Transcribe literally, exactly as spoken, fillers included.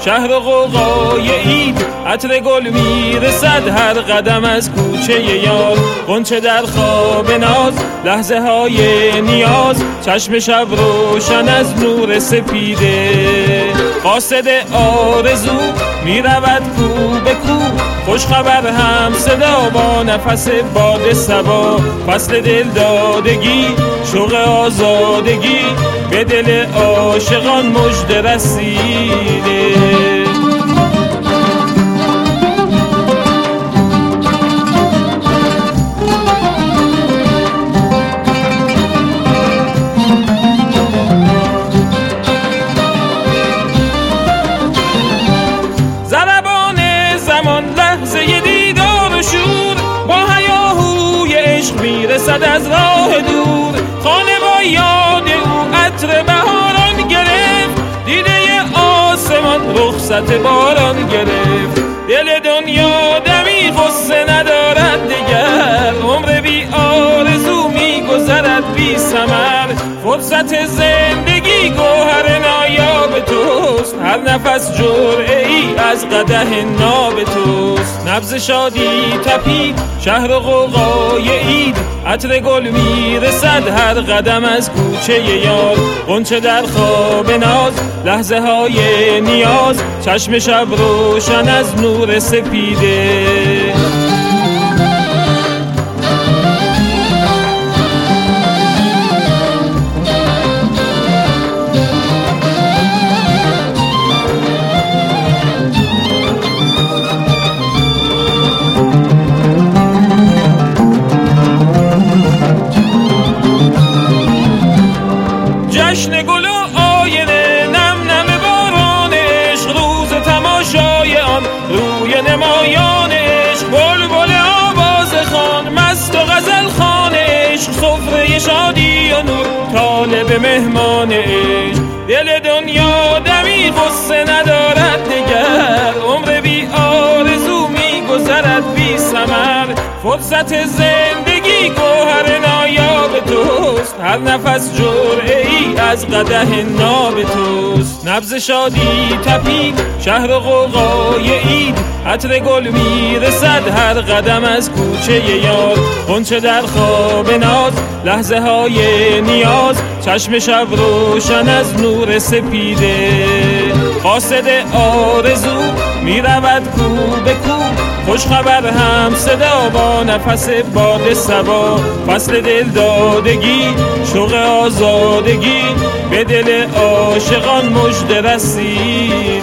شهر و غوغای عید، عطر گل میرسد هر قدم از کوچه یار. غنچه در خواب ناز، لحظه های نیاز، چشم شب روشن از نور سپیده. قاصد آرزو میرود کو به کو، خوش خبر هم صدا با نفس باد صبا. فصل دل دادگی، شوق آزادگی، به دل عاشقان مژده رسیده. میرسد از راه دور، خانه با یاد او عطر بهاران گرفت. دیده آسمان رخصت باران گرفت. دل دنیا دمی غصه ندارد دیگر، عمر بی آرزو میگذرد بی ثمر. فرصت زندگی گوهر نایاب توست، هر نفس جرعه ای از قدح ناب توست. نبض شادی تپید شهر و غوغای عید، عطر گل میرسد هر قدم از کوچه یار. غنچه در خواب ناز، لحظه های نیاز، چشم شب روشن از نور سپیده. جشن گل و آینه، نم نم باران عشق، روز تماشای آن روی نمایان عشق. بلبل آواز خوان، مست و غزل خوان عشق، سفره شادی و نور طالب مهمان عشق. دل دنیا دمی غصه ندارد دیگر، عمر بی آرزو میگذرد بی ثمر. فرصت زندگی گوهر نایاب توست، هر نفس جرعه ای از قدح ناب توست. نبض شادی تپید شهر و غوغای عید، عطر گل میرسد هر قدم از کوچه یار. غنچه در خواب ناز، لحظه های نیاز، چشم شب روشن از نور سپیده. قاصد آرزو میرود کو به کو، خوش خبر هم صدا با نفس باد صبا. فصل دل دادگی، شوق آزادگی، به دل عاشقان مژده رسید.